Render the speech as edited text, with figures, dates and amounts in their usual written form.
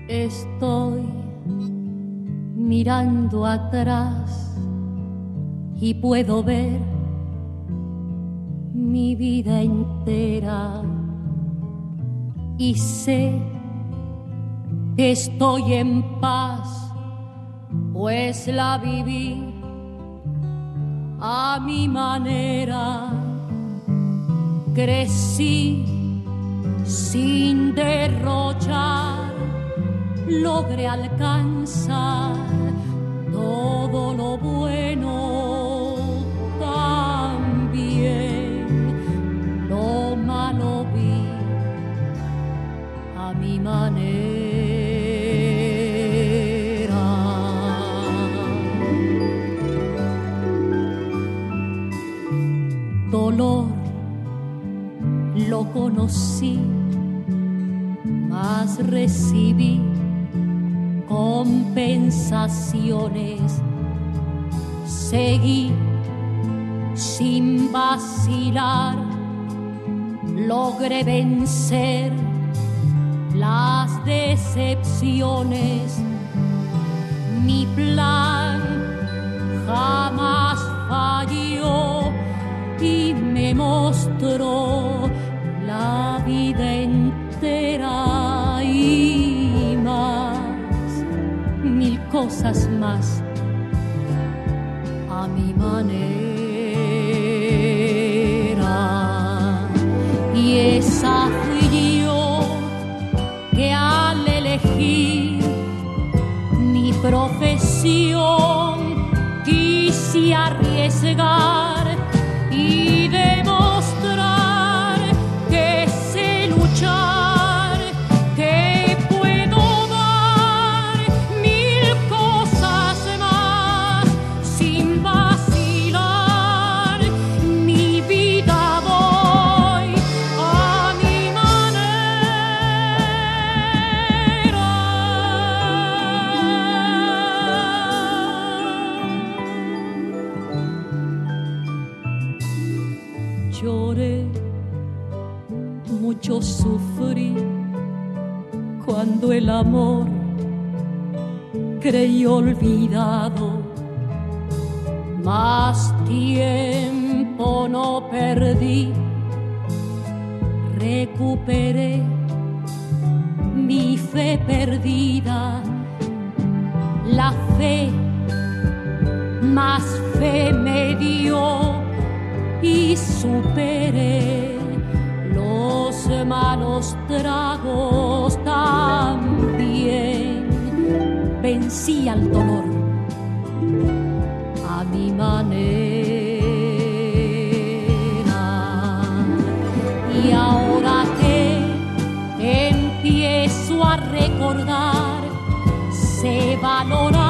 Estoy mirando atrás y puedo ver mi vida entera y sé que estoy en paz, pues la viví a mi manera. Crecí sin derrochar, logré alcanzar todo lo bueno, también lo malo vi a mi manera. Dolor lo conocí, mas recibí compensaciones. Seguí sin vacilar, logré vencer las decepciones. Mi plan jamás falló y me mostró la vida entera y más, mil cosas más a mi manera. Y esa fui yo que al elegir mi profesión quise arriesgar y demostrar que sé luchar, que puedo dar mil cosas más sin vacilar. Mi vida voy a mi Lloré, mucho sufrí cuando el amor creí olvidado. Más tiempo no perdí, recuperé mi fe perdida. La fe, más fe me dio y superé los malos tragos también. Vencí al dolor a mi manera. Y ahora que empiezo a recordar, sé valorar